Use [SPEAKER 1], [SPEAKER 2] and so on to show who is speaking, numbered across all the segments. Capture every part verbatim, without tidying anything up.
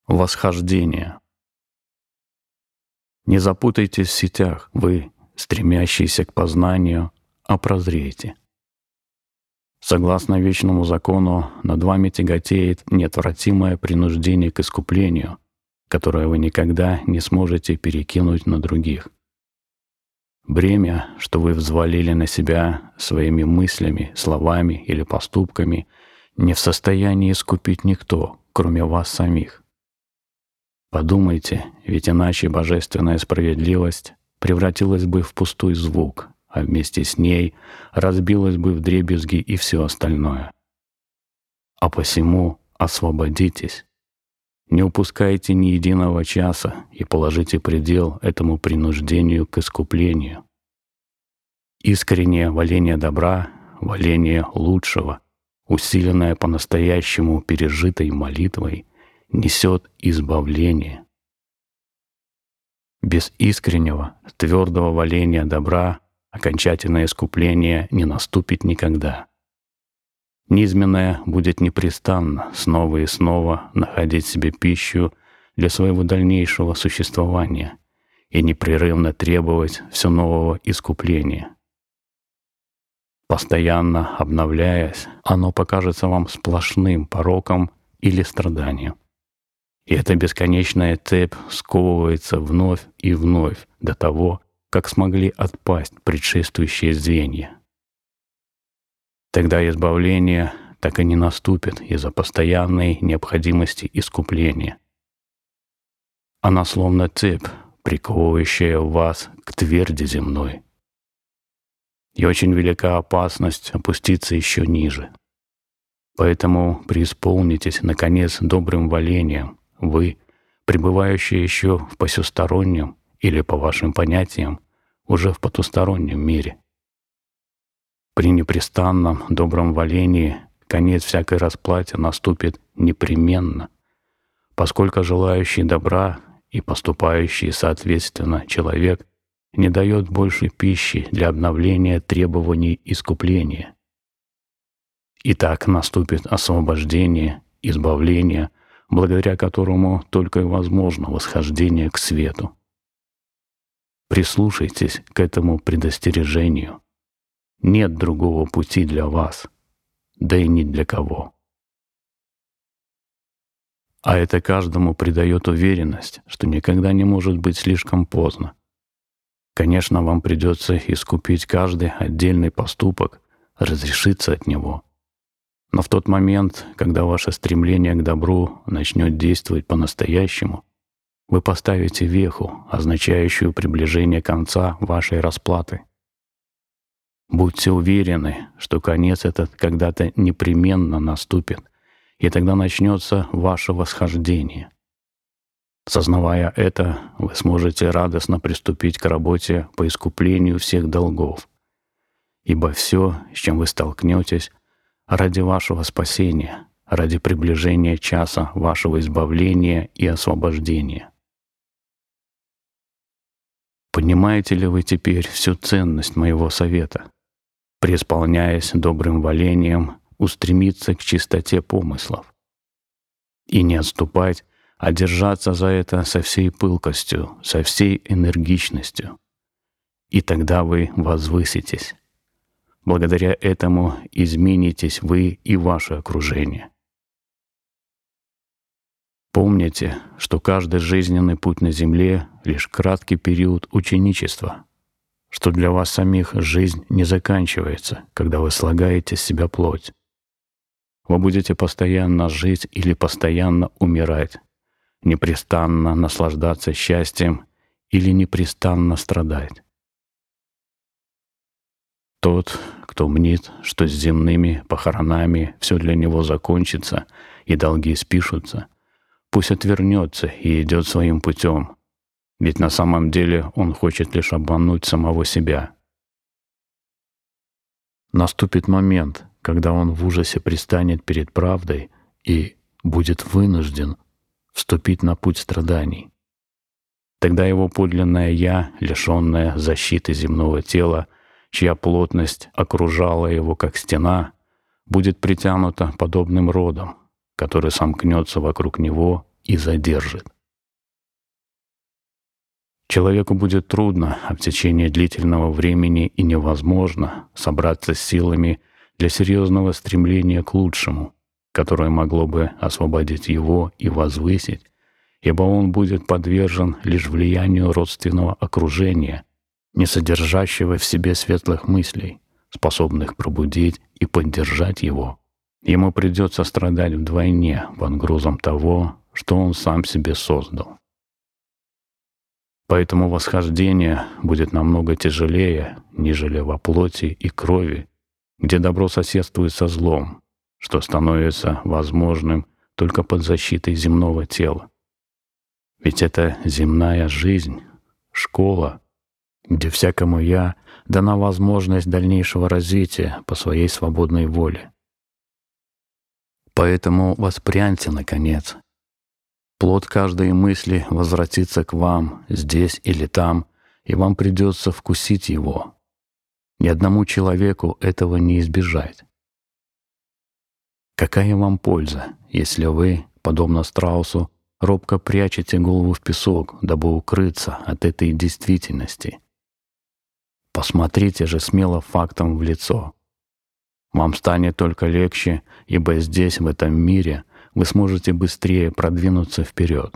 [SPEAKER 1] Восхождение. Не запутайтесь в сетях, вы, стремящиеся к познанию, а прозрейте. Согласно вечному закону, над вами тяготеет неотвратимое принуждение к искуплению, которое вы никогда не сможете перекинуть на других. Бремя, что вы взвалили на себя своими мыслями, словами или поступками, не в состоянии искупить никто, кроме вас самих. Подумайте, ведь иначе божественная справедливость превратилась бы в пустой звук, а вместе с ней разбилась бы вдребезги и все остальное. А посему освободитесь. Не упускайте ни единого часа и положите предел этому принуждению к искуплению. Искреннее валение добра, валение лучшего, усиленное по-настоящему пережитой молитвой, несет избавление. Без искреннего, твердого валения добра окончательное искупление не наступит никогда. Низменное будет непрестанно снова и снова находить себе пищу для своего дальнейшего существования и непрерывно требовать все нового искупления. Постоянно обновляясь, оно покажется вам сплошным пороком или страданием. И эта бесконечная цепь сковывается вновь и вновь до того, как смогли отпасть предшествующие звенья. Тогда избавление так и не наступит из-за постоянной необходимости искупления. Она словно цепь, приковывающая вас к тверди земной. И очень велика опасность опуститься еще ниже. Поэтому преисполнитесь, наконец, добрым валением, вы, пребывающие еще в посюстороннем или, по вашим понятиям, уже в потустороннем мире. При непрестанном добром валении конец всякой расплате наступит непременно, поскольку желающий добра и поступающий соответственно человек не дает больше пищи для обновления требований искупления. И так наступит освобождение, избавление, благодаря которому только и возможно восхождение к свету. Прислушайтесь к этому предостережению. Нет другого пути для вас, да и ни для кого. А это каждому придает уверенность, что никогда не может быть слишком поздно. Конечно, вам придется искупить каждый отдельный поступок, разрешиться от него. Но в тот момент, когда ваше стремление к добру начнет действовать по-настоящему, вы поставите веху, означающую приближение конца вашей расплаты. Будьте уверены, что конец этот когда-то непременно наступит, и тогда начнется ваше восхождение. Сознавая это, вы сможете радостно приступить к работе по искуплению всех долгов, ибо все, с чем вы столкнетесь, ради вашего спасения, ради приближения часа вашего избавления и освобождения. Понимаете ли вы теперь всю ценность моего совета? Преисполняясь добрым валением, устремиться к чистоте помыслов. И не отступать, а держаться за это со всей пылкостью, со всей энергичностью. И тогда вы возвыситесь. Благодаря этому изменитесь вы и ваше окружение. Помните, что каждый жизненный путь на Земле — лишь краткий период ученичества, что для вас самих жизнь не заканчивается, когда вы слагаете с себя плоть. Вы будете постоянно жить или постоянно умирать, непрестанно наслаждаться счастьем или непрестанно страдать. Тот, кто мнит, что с земными похоронами все для него закончится и долги спишутся, пусть отвернется и идет своим путем, ведь на самом деле он хочет лишь обмануть самого себя. Наступит момент, когда он в ужасе предстанет перед правдой и будет вынужден вступить на путь страданий. Тогда его подлинное «я», лишенное защиты земного тела, чья плотность окружала его как стена, будет притянуто подобным родом, который сомкнется вокруг него и задержит. Человеку будет трудно, а в течение длительного времени и невозможно собраться с силами для серьезного стремления к лучшему, которое могло бы освободить его и возвысить, ибо он будет подвержен лишь влиянию родственного окружения, не содержащего в себе светлых мыслей, способных пробудить и поддержать его. Ему придется страдать вдвойне под грузом того, что он сам себе создал. Поэтому восхождение будет намного тяжелее, нежели во плоти и крови, где добро соседствует со злом, что становится возможным только под защитой земного тела. Ведь это земная жизнь, школа, где всякому «я» дана возможность дальнейшего развития по своей свободной воле. Поэтому воспряньте, наконец. Плод каждой мысли возвратится к вам здесь или там, и вам придется вкусить его. Ни одному человеку этого не избежать. Какая вам польза, если вы, подобно страусу, робко прячете голову в песок, дабы укрыться от этой действительности? Посмотрите же смело фактам в лицо. Вам станет только легче, ибо здесь, в этом мире, вы сможете быстрее продвинуться вперед.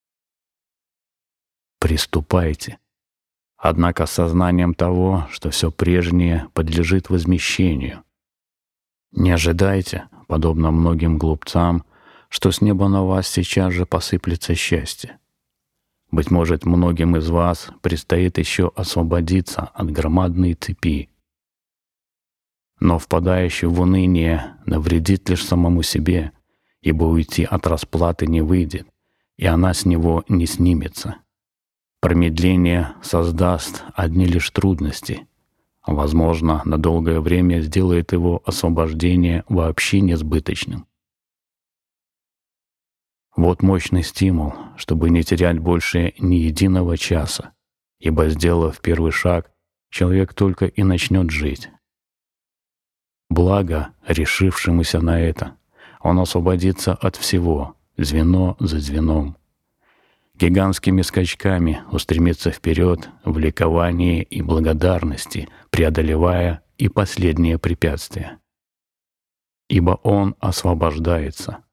[SPEAKER 1] Приступайте. Однако с сознанием того, что все прежнее подлежит возмещению. Не ожидайте, подобно многим глупцам, что с неба на вас сейчас же посыплется счастье. Быть может, многим из вас предстоит еще освободиться от громадной цепи. Но впадающий в уныние навредит лишь самому себе, ибо уйти от расплаты не выйдет, и она с него не снимется. Промедление создаст одни лишь трудности, а, возможно, на долгое время сделает его освобождение вообще несбыточным. Вот мощный стимул, чтобы не терять больше ни единого часа, ибо, сделав первый шаг, человек только и начнет жить. Благо, решившемуся на это, он освободится от всего, звено за звеном. Гигантскими скачками устремится вперед в ликовании и благодарности, преодолевая и последние препятствия. Ибо он освобождается.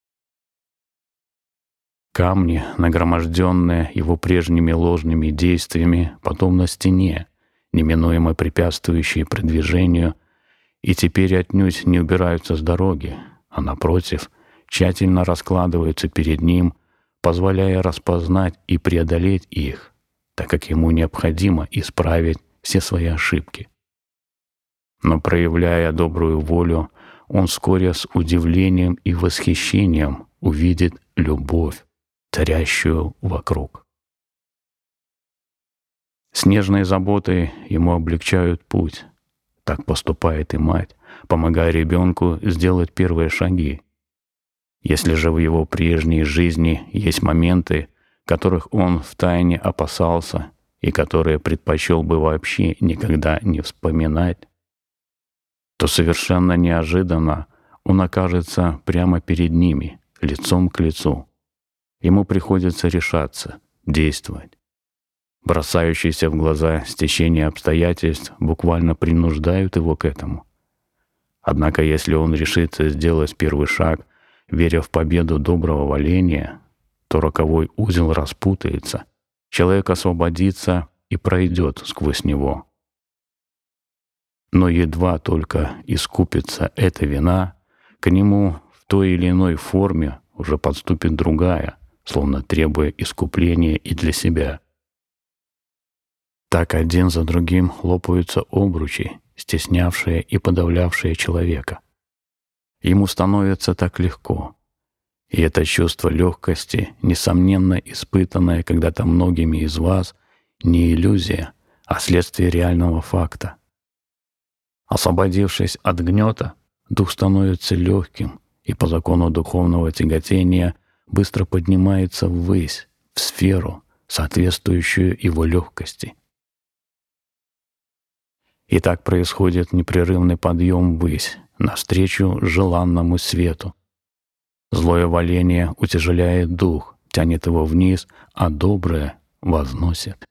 [SPEAKER 1] Камни, нагроможденные его прежними ложными действиями, потом на стене, неминуемо препятствующие продвижению, и теперь отнюдь не убираются с дороги, а, напротив, тщательно раскладываются перед ним, позволяя распознать и преодолеть их, так как ему необходимо исправить все свои ошибки. Но, проявляя добрую волю, он вскоре с удивлением и восхищением увидит любовь, царящую вокруг. С нежной заботой ему облегчают путь. Так поступает и мать, помогая ребенку сделать первые шаги. Если же в его прежней жизни есть моменты, которых он втайне опасался и которые предпочел бы вообще никогда не вспоминать, то совершенно неожиданно он окажется прямо перед ними, лицом к лицу. Ему приходится решаться, действовать. Бросающиеся в глаза стечения обстоятельств буквально принуждают его к этому. Однако, если он решится сделать первый шаг, веря в победу доброго воления, то роковой узел распутается, человек освободится и пройдет сквозь него. Но едва только искупится эта вина, к нему в той или иной форме уже подступит другая, словно требуя искупления и для себя. Так один за другим лопаются обручи, стеснявшие и подавлявшие человека. Ему становится так легко. И это чувство легкости, несомненно испытанное когда-то многими из вас, не иллюзия, а следствие реального факта. Освободившись от гнета, дух становится легким и по закону духовного тяготения быстро поднимается ввысь, в сферу, соответствующую его легкости. И так происходит непрерывный подъем ввысь, навстречу желанному свету. Злое валение утяжеляет дух, тянет его вниз, а доброе возносит.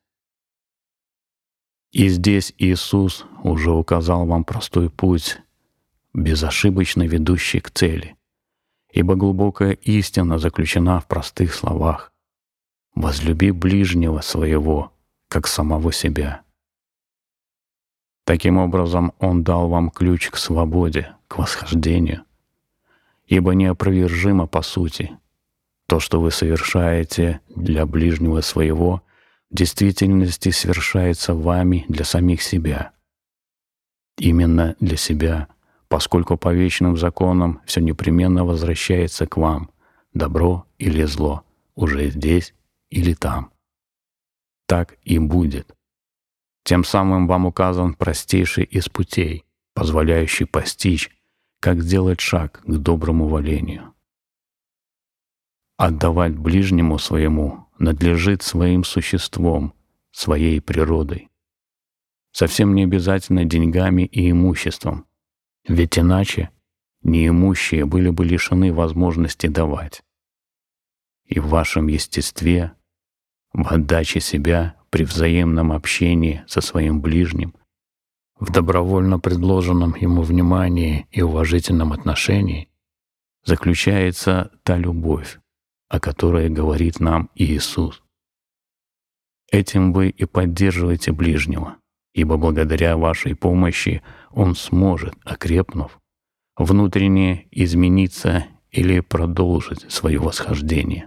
[SPEAKER 1] И здесь Иисус уже указал вам простой путь, безошибочно ведущий к цели, ибо глубокая истина заключена в простых словах: «Возлюби ближнего своего, как самого себя». Таким образом, Он дал вам ключ к свободе, к восхождению, ибо неопровержимо по сути то, что вы совершаете для ближнего своего, в действительности совершается вами для самих себя. Именно для себя, поскольку по вечным законам все непременно возвращается к вам, добро или зло, уже здесь или там. Так и будет. Тем самым вам указан простейший из путей, позволяющий постичь, как сделать шаг к доброму волению. Отдавать ближнему своему надлежит своим существом, своей природой. Совсем не обязательно деньгами и имуществом, ведь иначе неимущие были бы лишены возможности давать. И в вашем естестве, в отдаче себя при взаимном общении со своим ближним, в добровольно предложенном ему внимании и уважительном отношении заключается та любовь, о которой говорит нам Иисус. Этим вы и поддерживаете ближнего, ибо благодаря вашей помощи он сможет, окрепнув, внутренне измениться или продолжить свое восхождение.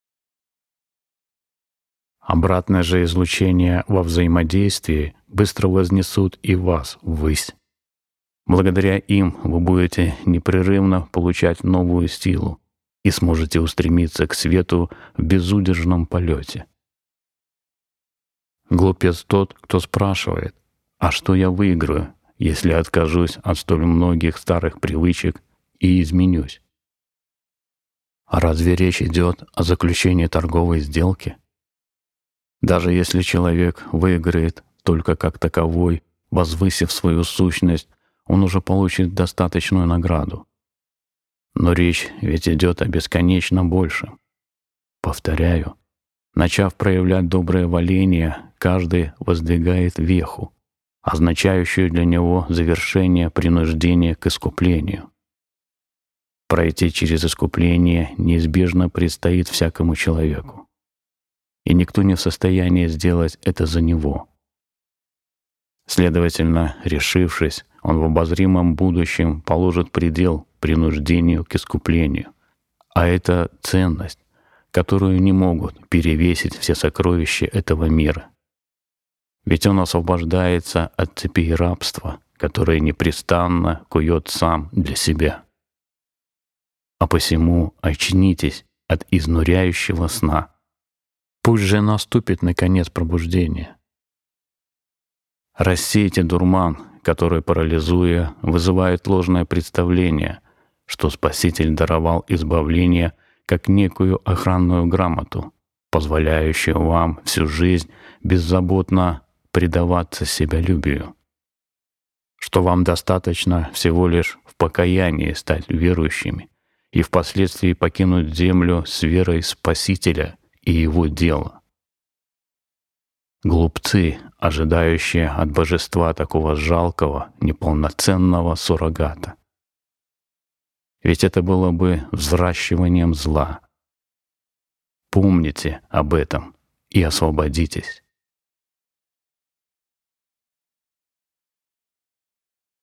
[SPEAKER 1] Обратное же излучение во взаимодействии быстро вознесут и вас ввысь. Благодаря им вы будете непрерывно получать новую силу и сможете устремиться к свету в безудержном полете. Глупец тот, кто спрашивает: «А что я выиграю, если откажусь от столь многих старых привычек и изменюсь?» А разве речь идет о заключении торговой сделки? Даже если человек выиграет только как таковой, возвысив свою сущность, он уже получит достаточную награду. Но речь ведь идет о бесконечно большем. Повторяю, начав проявлять доброе воление, каждый воздвигает веху, означающую для него завершение принуждения к искуплению. Пройти через искупление неизбежно предстоит всякому человеку, и никто не в состоянии сделать это за него. Следовательно, решившись, он в обозримом будущем положит предел принуждению к искуплению, а это ценность, которую не могут перевесить все сокровища этого мира. Ведь он освобождается от цепей рабства, которые непрестанно кует сам для себя. А посему очнитесь от изнуряющего сна. Пусть же наступит наконец пробуждение. Рассейте дурман, который, парализуя, вызывает ложное представление, что Спаситель даровал избавление как некую охранную грамоту, позволяющую вам всю жизнь беззаботно предаваться себялюбию, что вам достаточно всего лишь в покаянии стать верующими и впоследствии покинуть землю с верой Спасителя и Его дела. Глупцы, ожидающие от божества такого жалкого, неполноценного суррогата. Ведь это было бы взращиванием зла. Помните об этом и освободитесь.